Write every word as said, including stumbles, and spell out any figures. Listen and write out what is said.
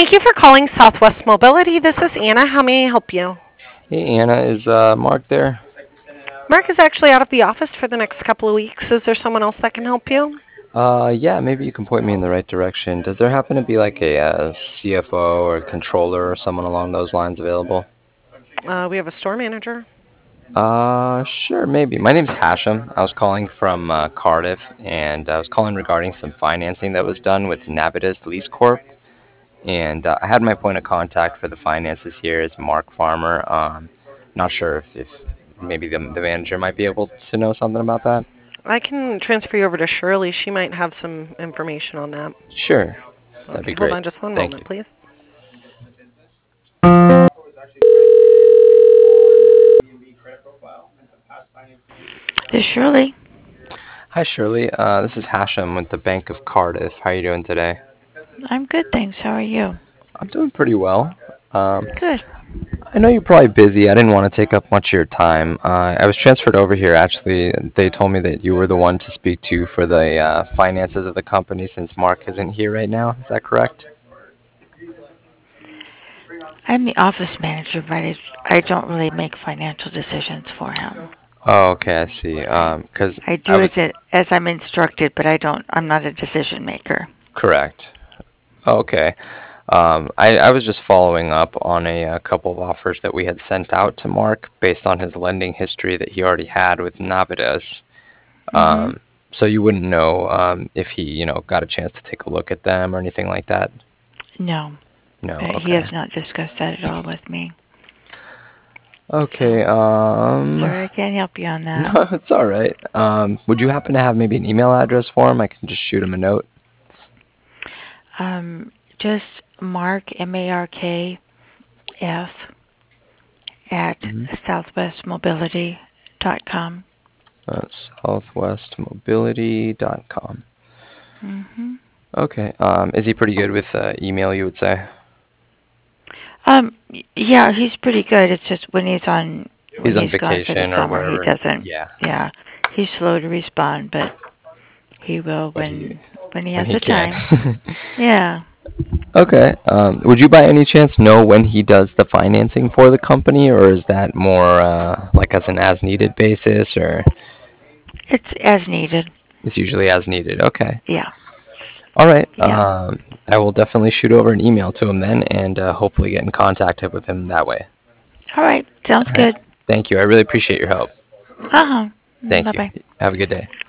Thank you for calling Southwest Mobility. This is Anna. How may I help you? Hey Anna, is uh, Mark there? Mark is actually out of the office for the next couple of weeks. Is there someone else that can help you? Uh, yeah, maybe you can point me in the right direction. Does there happen to be like a, uh C F O or controller or someone along those lines available? Uh, we have a store manager. Uh, sure, maybe. My name's Hashem. I was calling from uh, Cardiff, and I was calling regarding some financing that was done with Navitas Lease Corp. And uh, I had my point of contact for the finances here as Mark Farmer. Um, not sure if, if maybe the, the manager might be able to know something about that. I can transfer you over to Shirley. She might have some information on that. Sure, that'd be Okay, hold great. on just one Thank you. moment, please. This is Shirley. Hi, Shirley. Uh, this is Hashem with the Bank of Cardiff. How are you doing today? I'm good, thanks. How are you? I'm doing pretty well. Um, Good. I know you're probably busy. I didn't want to take up much of your time. Uh, I was transferred over here, actually. They told me that you were the one to speak to for the uh, finances of the company since Mark isn't here right now. Is that correct? I'm the office manager, but I, I don't really make financial decisions for him. Oh, okay, I see. Um, 'cause I I do as was it as I'm instructed, but I don't. I'm not a decision maker. correct. Okay. Um, I, I was just following up on a, a couple of offers that we had sent out to Mark based on his lending history that he already had with Navitas. Mhm. Um, so you wouldn't know um, if he, you know, got a chance to take a look at them or anything like that? No, No, uh, he okay. has not discussed that at all with me. Okay, So um, sorry, I can't help you on that. no, it's all right. Um, would you happen to have maybe an email address for him? I can just shoot him a note. Um, just Mark M A R K F at Mm-hmm. southwest mobility dot com. Uh, southwest mobility dot com. Mhm. Okay, um, is he pretty good with uh, email, you would say? Um, y- yeah, he's pretty good. It's just when he's on when He's on he's gone for the vacation or summer, he wherever. doesn't. Yeah, Yeah, he's slow to respond, but he will but he when when he when has he the can. time. Yeah. Okay. Um, would you by any chance know when he does the financing for the company, or is that more uh, like as an as needed basis, or It's as needed. it's usually as needed? Okay. Yeah. All right. Yeah. Um, I will definitely shoot over an email to him then, and uh, hopefully get in contact with him that way. All right. Sounds All right. good. Thank you. I really appreciate your help. Uh huh. Thank Bye you. bye. Have a good day.